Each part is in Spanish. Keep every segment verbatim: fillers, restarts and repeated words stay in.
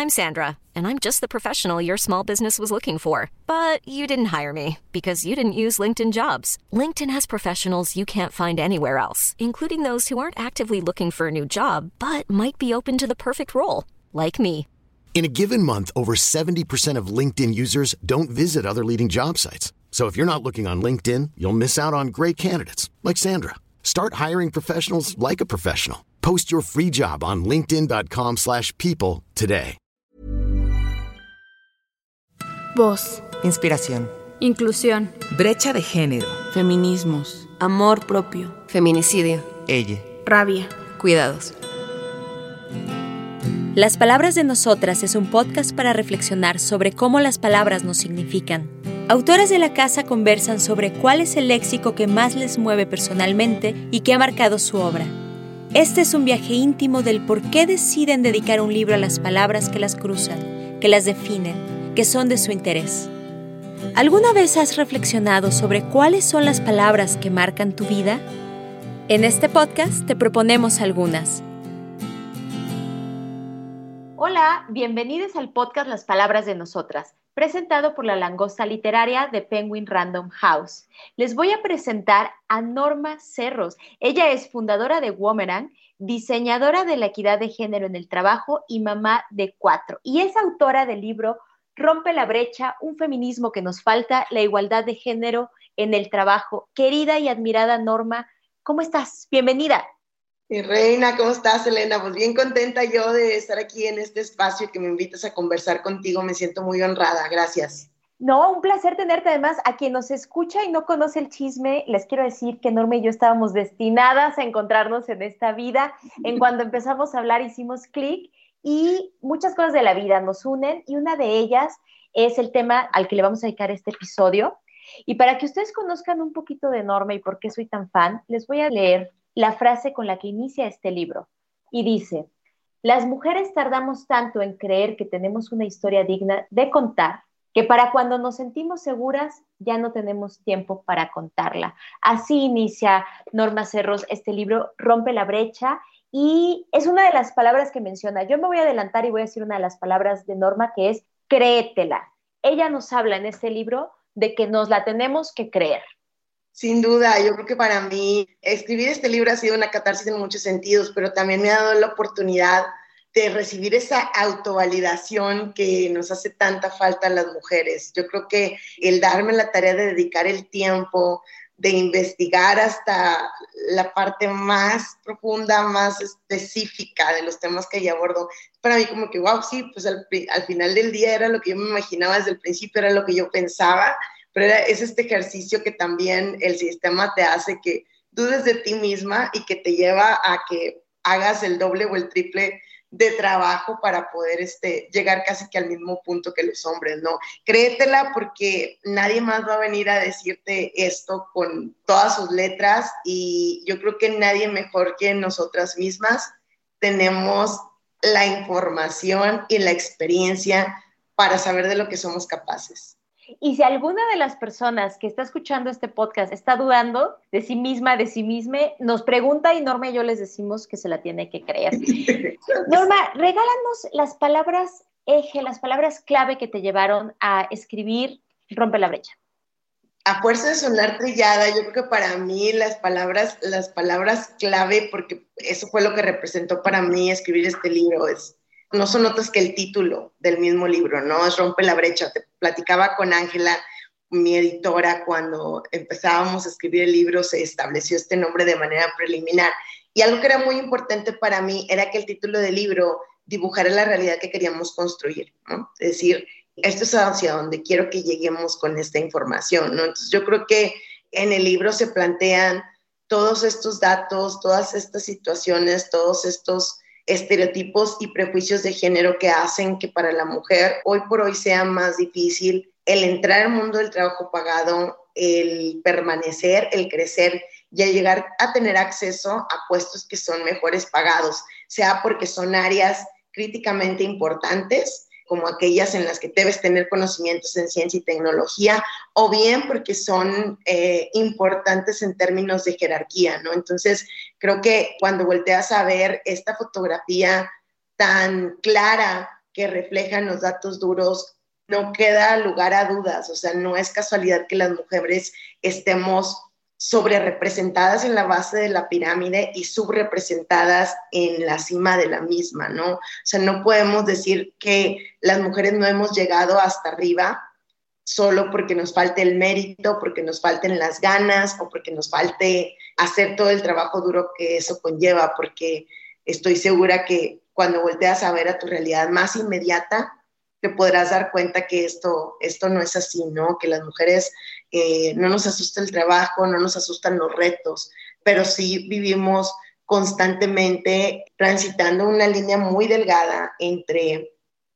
I'm Sandra, and I'm just the professional your small business was looking for. But you didn't hire me because you didn't use LinkedIn Jobs. LinkedIn has professionals you can't find anywhere else, including those who aren't actively looking for a new job, but might be open to the perfect role, like me. In a given month, over seventy percent of LinkedIn users don't visit other leading job sites. So if you're not looking on LinkedIn, you'll miss out on great candidates like Sandra. Start hiring professionals like a professional. Post your free job on linkedin dot com slash people today. Voz. Inspiración. Inclusión. Brecha de género. Feminismos. Amor propio. Feminicidio. Ella. Rabia. Cuidados. Las Palabras de Nosotras es un podcast para reflexionar sobre cómo las palabras nos significan. Autoras de la casa conversan sobre cuál es el léxico que más les mueve personalmente y que ha marcado su obra. Este es un viaje íntimo del por qué deciden dedicar un libro a las palabras que las cruzan, que las definen, que son de su interés. ¿Alguna vez has reflexionado sobre cuáles son las palabras que marcan tu vida? En este podcast te proponemos algunas. Hola, bienvenidos al podcast Las Palabras de Nosotras, presentado por la Langosta Literaria de Penguin Random House. Les voy a presentar a Norma Cerros. Ella es fundadora de Womerang, diseñadora de la equidad de género en el trabajo y mamá de cuatro. Y es autora del libro Rompe la brecha, un feminismo que nos falta, la igualdad de género en el trabajo. Querida y admirada Norma, ¿cómo estás? Bienvenida. Mi reina, ¿cómo estás, Elena? Pues bien contenta yo de estar aquí en este espacio que me invitas a conversar contigo. Me siento muy honrada. Gracias. No, un placer tenerte. Además, a quien nos escucha y no conoce el chisme, les quiero decir que Norma y yo estábamos destinadas a encontrarnos en esta vida. En cuando empezamos a hablar hicimos clic y muchas cosas de la vida nos unen y una de ellas es el tema al que le vamos a dedicar este episodio. Y para que ustedes conozcan un poquito de Norma y por qué soy tan fan, les voy a leer la frase con la que inicia este libro. Y dice: las mujeres tardamos tanto en creer que tenemos una historia digna de contar, que para cuando nos sentimos seguras ya no tenemos tiempo para contarla. Así inicia Norma Cerros este libro, Rompe la brecha, y es una de las palabras que menciona. Yo me voy a adelantar y voy a decir una de las palabras de Norma, que es créetela. Ella nos habla en este libro de que nos la tenemos que creer. Sin duda, yo creo que para mí escribir este libro ha sido una catarsis en muchos sentidos, pero también me ha dado la oportunidad de recibir esa autovalidación que nos hace tanta falta a las mujeres. Yo creo que el darme la tarea de dedicar el tiempo, de investigar hasta la parte más profunda, más específica de los temas que yo abordo, para mí como que, wow, sí, pues al, al final del día era lo que yo me imaginaba desde el principio, era lo que yo pensaba, pero era, es este ejercicio que también el sistema te hace que dudes de ti misma y que te lleva a que hagas el doble o el triple de trabajo para poder este, llegar casi que al mismo punto que los hombres, ¿no? Créetela porque nadie más va a venir a decirte esto con todas sus letras y yo creo que nadie mejor que nosotras mismas tenemos la información y la experiencia para saber de lo que somos capaces. Y si alguna de las personas que está escuchando este podcast está dudando de sí misma, de sí misma, nos pregunta y Norma y yo les decimos que se la tiene que creer. Norma, regálanos las palabras eje, las palabras clave que te llevaron a escribir Rompe la brecha. A fuerza de sonar trillada, yo creo que para mí las palabras, las palabras clave, porque eso fue lo que representó para mí escribir este libro, es no son otras que el título del mismo libro, ¿no? Es Rompe la brecha. Te platicaba con Ángela, mi editora, cuando empezábamos a escribir el libro, se estableció este nombre de manera preliminar. Y algo que era muy importante para mí era que el título del libro dibujara la realidad que queríamos construir, ¿no? Es decir, esto es hacia donde quiero que lleguemos con esta información, ¿no? Entonces yo creo que en el libro se plantean todos estos datos, todas estas situaciones, todos estos estereotipos y prejuicios de género que hacen que para la mujer hoy por hoy sea más difícil el entrar al mundo del trabajo pagado, el permanecer, el crecer y el llegar a tener acceso a puestos que son mejores pagados, sea porque son áreas críticamente importantes, como aquellas en las que debes tener conocimientos en ciencia y tecnología, o bien porque son eh, importantes en términos de jerarquía, ¿no? Entonces, creo que cuando volteas a ver esta fotografía tan clara que reflejan los datos duros, no queda lugar a dudas. O sea, no es casualidad que las mujeres estemos sobrerepresentadas en la base de la pirámide y subrepresentadas en la cima de la misma, ¿no? O sea, no podemos decir que las mujeres no hemos llegado hasta arriba solo porque nos falte el mérito, porque nos falten las ganas o porque nos falte hacer todo el trabajo duro que eso conlleva, porque estoy segura que cuando volteas a ver a tu realidad más inmediata, te podrás dar cuenta que esto, esto no es así, ¿no? Que las mujeres eh, no nos asusta el trabajo, no nos asustan los retos, pero sí vivimos constantemente transitando una línea muy delgada entre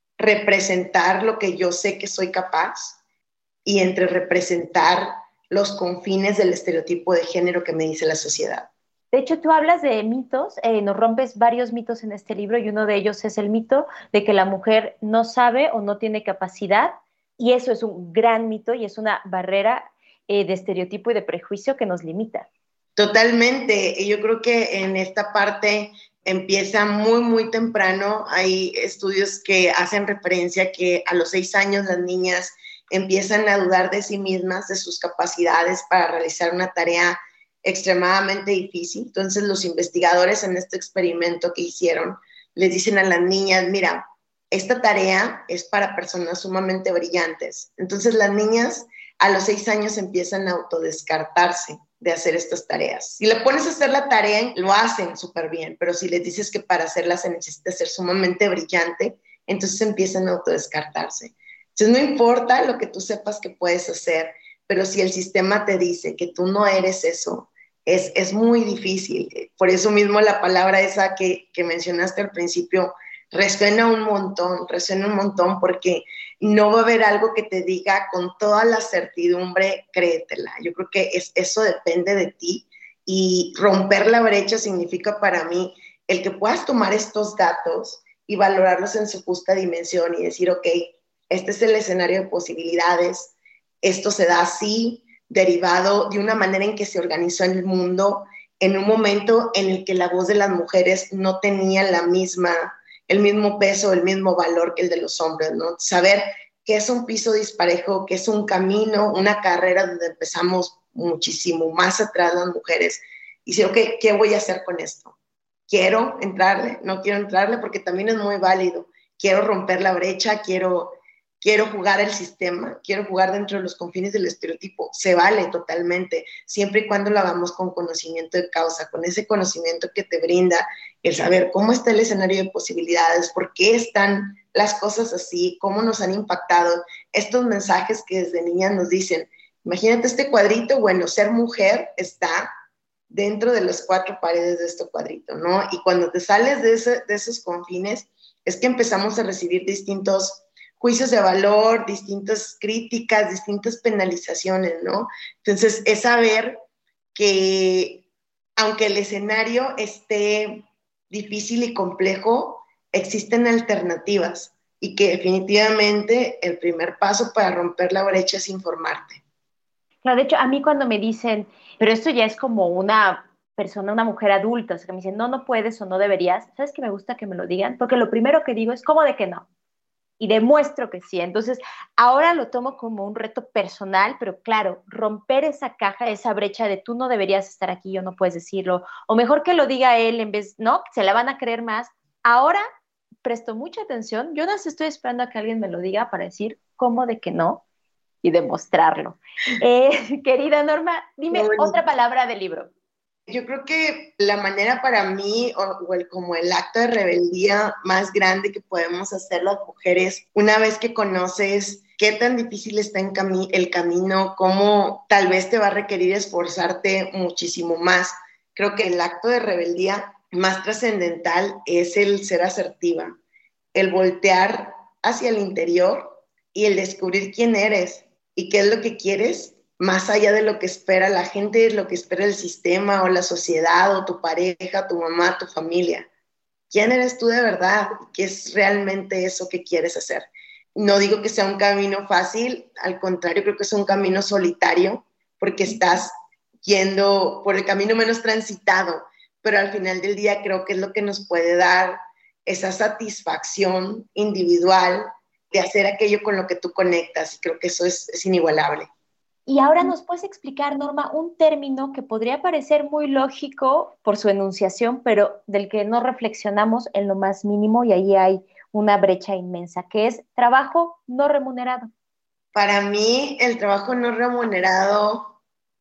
representar lo que yo sé que soy capaz y entre representar los confines del estereotipo de género que me dice la sociedad. De hecho, tú hablas de mitos, eh, nos rompes varios mitos en este libro y uno de ellos es el mito de que la mujer no sabe o no tiene capacidad, y eso es un gran mito y es una barrera eh, de estereotipo y de prejuicio que nos limita. Totalmente, y yo creo que en esta parte empieza muy, muy temprano. Hay estudios que hacen referencia a que a los seis años las niñas empiezan a dudar de sí mismas, de sus capacidades para realizar una tarea extremadamente difícil. Entonces los investigadores en este experimento que hicieron les dicen a las niñas, mira, esta tarea es para personas sumamente brillantes. Entonces las niñas a los seis años empiezan a autodescartarse de hacer estas tareas. Si le pones a hacer la tarea, lo hacen súper bien, pero si les dices que para hacerla se necesita ser sumamente brillante, entonces empiezan a autodescartarse. Entonces no importa lo que tú sepas que puedes hacer, pero si el sistema te dice que tú no eres eso, es, es muy difícil. Por eso mismo la palabra esa que, que mencionaste al principio resuena un montón, resuena un montón porque no va a haber algo que te diga con toda la certidumbre, créetela. Yo creo que es, eso depende de ti, y romper la brecha significa para mí el que puedas tomar estos datos y valorarlos en su justa dimensión y decir, ok, este es el escenario de posibilidades, esto se da así, derivado de una manera en que se organizó en el mundo, en un momento en el que la voz de las mujeres no tenía la misma, el mismo peso, el mismo valor que el de los hombres, ¿no? Saber que es un piso disparejo, que es un camino, una carrera donde empezamos muchísimo más atrás las mujeres, y decir, ok, ¿qué voy a hacer con esto? ¿Quiero entrarle? ¿No quiero entrarle? Porque también es muy válido. Quiero romper la brecha, quiero... Quiero jugar el sistema, quiero jugar dentro de los confines del estereotipo. Se vale totalmente, siempre y cuando lo hagamos con conocimiento de causa, con ese conocimiento que te brinda el saber cómo está el escenario de posibilidades, por qué están las cosas así, cómo nos han impactado estos mensajes que desde niñas nos dicen. Imagínate este cuadrito, bueno, ser mujer está dentro de las cuatro paredes de este cuadrito, ¿no? Y cuando te sales de, ese, de esos confines, es que empezamos a recibir distintos juicios de valor, distintas críticas, distintas penalizaciones, ¿no? Entonces, es saber que aunque el escenario esté difícil y complejo, existen alternativas y que definitivamente el primer paso para romper la brecha es informarte. Claro, de hecho, a mí cuando me dicen, pero esto ya es como una persona, una mujer adulta, o sea, que me dicen, no, no puedes o no deberías, ¿sabes qué me gusta que me lo digan? Porque lo primero que digo es, ¿cómo de que no? Y demuestro que sí. Entonces, ahora lo tomo como un reto personal, pero claro, romper esa caja, esa brecha de tú no deberías estar aquí, yo no puedes decirlo, o mejor que lo diga él en vez, ¿no? Se la van a creer más. Ahora presto mucha atención, yo no estoy esperando a que alguien me lo diga para decir cómo de que no y demostrarlo. Eh, querida Norma, dime bueno, otra palabra del libro. Yo creo que la manera para mí, o, o el, como el acto de rebeldía más grande que podemos hacer las mujeres, una vez que conoces qué tan difícil está en cami- el camino, cómo tal vez te va a requerir esforzarte muchísimo más. Creo que el acto de rebeldía más trascendental es el ser asertiva, el voltear hacia el interior y el descubrir quién eres y qué es lo que quieres, más allá de lo que espera la gente, lo que espera el sistema o la sociedad o tu pareja, tu mamá, tu familia. ¿Quién eres tú de verdad? ¿Qué es realmente eso que quieres hacer? No digo que sea un camino fácil, al contrario, creo que es un camino solitario, porque estás yendo por el camino menos transitado, pero al final del día creo que es lo que nos puede dar esa satisfacción individual de hacer aquello con lo que tú conectas, y creo que eso es, es inigualable. Y ahora nos puedes explicar, Norma, un término que podría parecer muy lógico por su enunciación, pero del que no reflexionamos en lo más mínimo, y ahí hay una brecha inmensa, que es trabajo no remunerado. Para mí, el trabajo no remunerado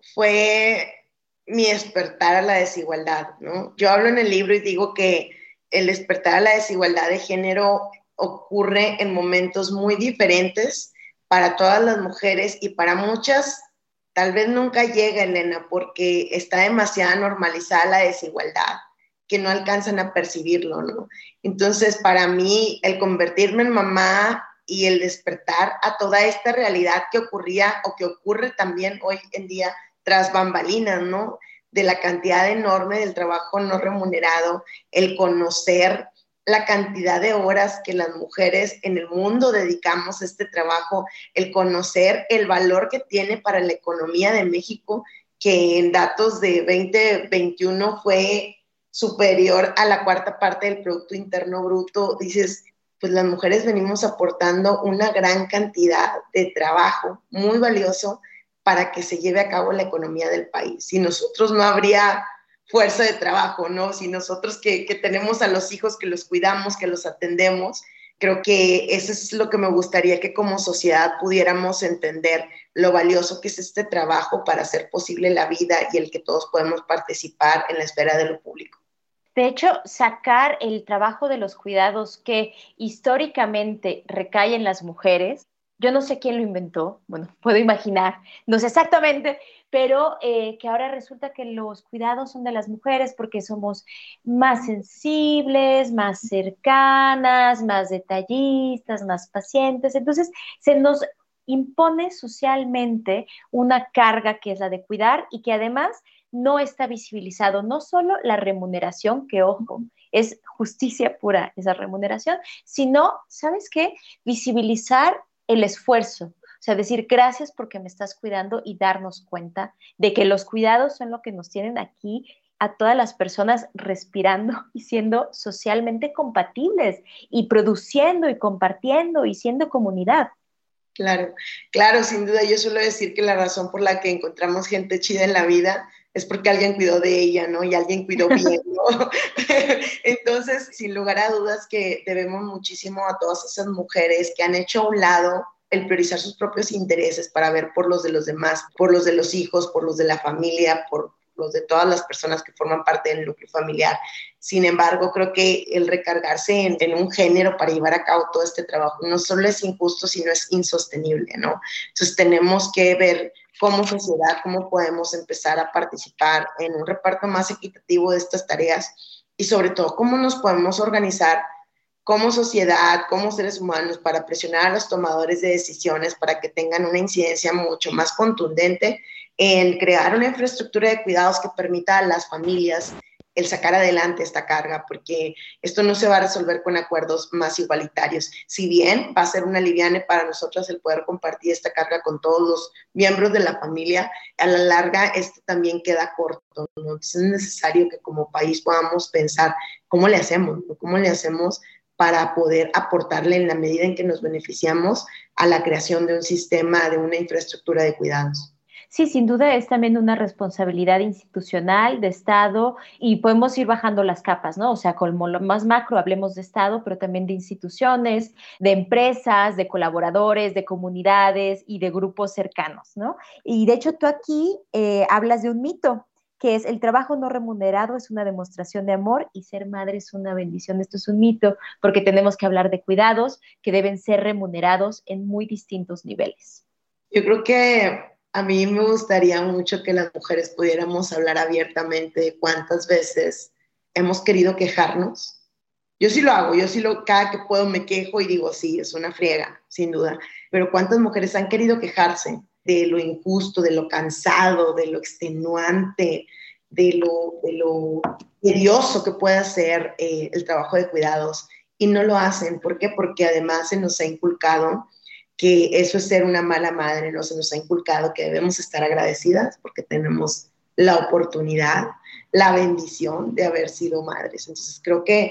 fue mi despertar a la desigualdad, ¿no? Yo hablo en el libro y digo que el despertar a la desigualdad de género ocurre en momentos muy diferentes para todas las mujeres, y para muchas tal vez nunca llega, Elena, porque está demasiado normalizada la desigualdad que no alcanzan a percibirlo, ¿no? Entonces, para mí, el convertirme en mamá y el despertar a toda esta realidad que ocurría o que ocurre también hoy en día tras bambalinas, ¿no? De la cantidad enorme del trabajo no remunerado, el conocer la cantidad de horas que las mujeres en el mundo dedicamos a este trabajo, el conocer el valor que tiene para la economía de México, que en datos de veinte veintiuno fue superior a la cuarta parte del Producto Interno Bruto. Dices, pues las mujeres venimos aportando una gran cantidad de trabajo muy valioso para que se lleve a cabo la economía del país. Si nosotros no habría fuerza de trabajo, ¿no? Si nosotros que, que tenemos a los hijos, que los cuidamos, que los atendemos, creo que eso es lo que me gustaría que como sociedad pudiéramos entender, lo valioso que es este trabajo para hacer posible la vida y el que todos podemos participar en la esfera de lo público. De hecho, sacar el trabajo de los cuidados que históricamente recae en las mujeres, yo no sé quién lo inventó, bueno, puedo imaginar, no sé exactamente, pero eh, que ahora resulta que los cuidados son de las mujeres porque somos más sensibles, más cercanas, más detallistas, más pacientes. Entonces, se nos impone socialmente una carga que es la de cuidar y que además no está visibilizado, no solo la remuneración, que ojo, es justicia pura esa remuneración, sino, ¿sabes qué? Visibilizar el esfuerzo, o sea, decir gracias porque me estás cuidando y darnos cuenta de que los cuidados son lo que nos tienen aquí a todas las personas respirando y siendo socialmente compatibles y produciendo y compartiendo y siendo comunidad. Claro, claro, sin duda. Yo suelo decir que la razón por la que encontramos gente chida en la vida es porque alguien cuidó de ella, ¿no? Y alguien cuidó bien, ¿no? Entonces, sin lugar a dudas que debemos muchísimo a todas esas mujeres que han hecho a un lado el priorizar sus propios intereses para ver por los de los demás, por los de los hijos, por los de la familia, por los de todas las personas que forman parte del núcleo familiar. Sin embargo, creo que el recargarse en, en un género para llevar a cabo todo este trabajo no solo es injusto, sino es insostenible, ¿no? Entonces tenemos que ver como sociedad cómo podemos empezar a participar en un reparto más equitativo de estas tareas y sobre todo cómo nos podemos organizar como sociedad, como seres humanos, para presionar a los tomadores de decisiones para que tengan una incidencia mucho más contundente en crear una infraestructura de cuidados que permita a las familias el sacar adelante esta carga, porque esto no se va a resolver con acuerdos más igualitarios. Si bien va a ser una aliviane para nosotras el poder compartir esta carga con todos los miembros de la familia, a la larga esto también queda corto, ¿no? Entonces es necesario que como país podamos pensar cómo le hacemos, ¿no? ¿Cómo le hacemos para poder aportarle en la medida en que nos beneficiamos a la creación de un sistema, de una infraestructura de cuidados? Sí, sin duda es también una responsabilidad institucional, de Estado, y podemos ir bajando las capas, ¿no? O sea, como lo más macro hablemos de Estado, pero también de instituciones, de empresas, de colaboradores, de comunidades y de grupos cercanos, ¿no? Y de hecho tú aquí eh, hablas de un mito, que es el trabajo no remunerado es una demostración de amor y ser madre es una bendición. Esto es un mito, porque tenemos que hablar de cuidados que deben ser remunerados en muy distintos niveles. Yo creo que a mí me gustaría mucho que las mujeres pudiéramos hablar abiertamente de cuántas veces hemos querido quejarnos. Yo sí lo hago, yo sí lo, cada que puedo me quejo y digo, sí, es una friega, sin duda. Pero cuántas mujeres han querido quejarse de lo injusto, de lo cansado, de lo extenuante, de lo, de lo tedioso que puede ser eh, el trabajo de cuidados, y no lo hacen. ¿Por qué? Porque además se nos ha inculcado que eso es ser una mala madre, ¿no? Se nos ha inculcado que debemos estar agradecidas porque tenemos la oportunidad, la bendición de haber sido madres. Entonces creo que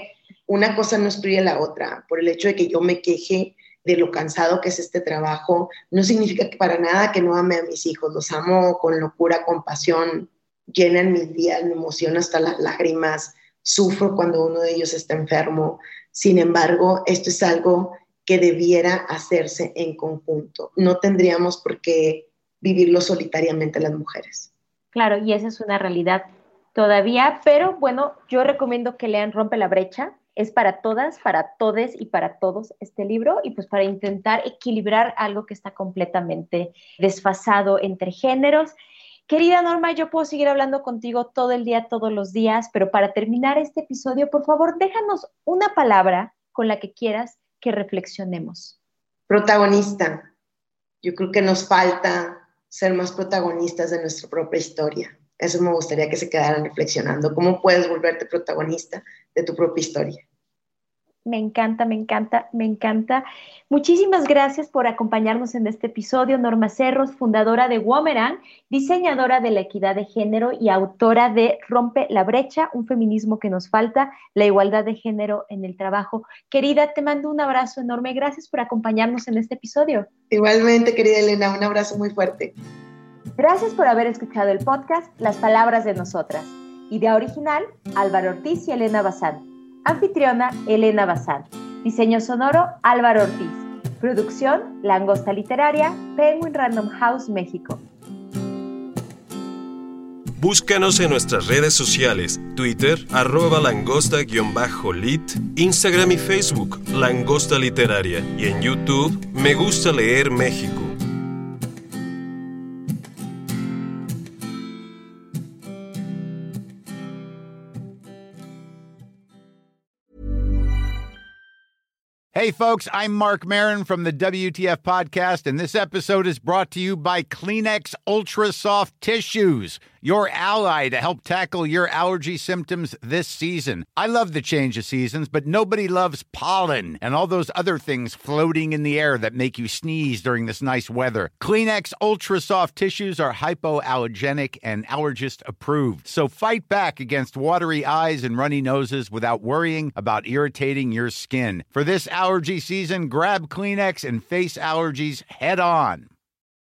una cosa no excluye a la otra. Por el hecho de que yo me queje de lo cansado que es este trabajo, no significa que para nada que no ame a mis hijos. Los amo con locura, con pasión, llenan mis días, me emociona hasta las lágrimas, sufro cuando uno de ellos está enfermo. Sin embargo, esto es algo que debiera hacerse en conjunto. No tendríamos por qué vivirlo solitariamente las mujeres. Claro, y esa es una realidad todavía, pero bueno, yo recomiendo que lean Rompe la brecha. Es para todas, para todes y para todos este libro, y pues para intentar equilibrar algo que está completamente desfasado entre géneros. Querida Norma, yo puedo seguir hablando contigo todo el día, todos los días, pero para terminar este episodio, por favor, déjanos una palabra con la que quieras que reflexionemos. Protagonista. Yo creo que nos falta ser más protagonistas de nuestra propia historia. Eso me gustaría que se quedaran reflexionando. ¿Cómo puedes volverte protagonista de tu propia historia? Me encanta, me encanta, me encanta. Muchísimas gracias por acompañarnos en este episodio. Norma Cerros, fundadora de Womerang, diseñadora de la equidad de género y autora de Rompe la brecha, un feminismo que nos falta, la igualdad de género en el trabajo. Querida, te mando un abrazo enorme. Gracias por acompañarnos en este episodio. Igualmente, querida Elena, un abrazo muy fuerte. Gracias por haber escuchado el podcast Las Palabras de Nosotras. Idea original, Álvaro Ortiz y Elena Bazán. Anfitriona, Elena Bazán. Diseño sonoro, Álvaro Ortiz. Producción, Langosta Literaria, Penguin Random House, México. Búscanos en nuestras redes sociales, Twitter, arroba langosta-lit, Instagram y Facebook, Langosta Literaria, y en YouTube, Me Gusta Leer México. Hey, folks, I'm Mark Maron from the W T F Podcast, and this episode is brought to you by Kleenex Ultra Soft Tissues, your ally to help tackle your allergy symptoms this season. I love the change of seasons, but nobody loves pollen and all those other things floating in the air that make you sneeze during this nice weather. Kleenex Ultra Soft Tissues are hypoallergenic and allergist approved, so fight back against watery eyes and runny noses without worrying about irritating your skin. For this allergy season, grab Kleenex and face allergies head on.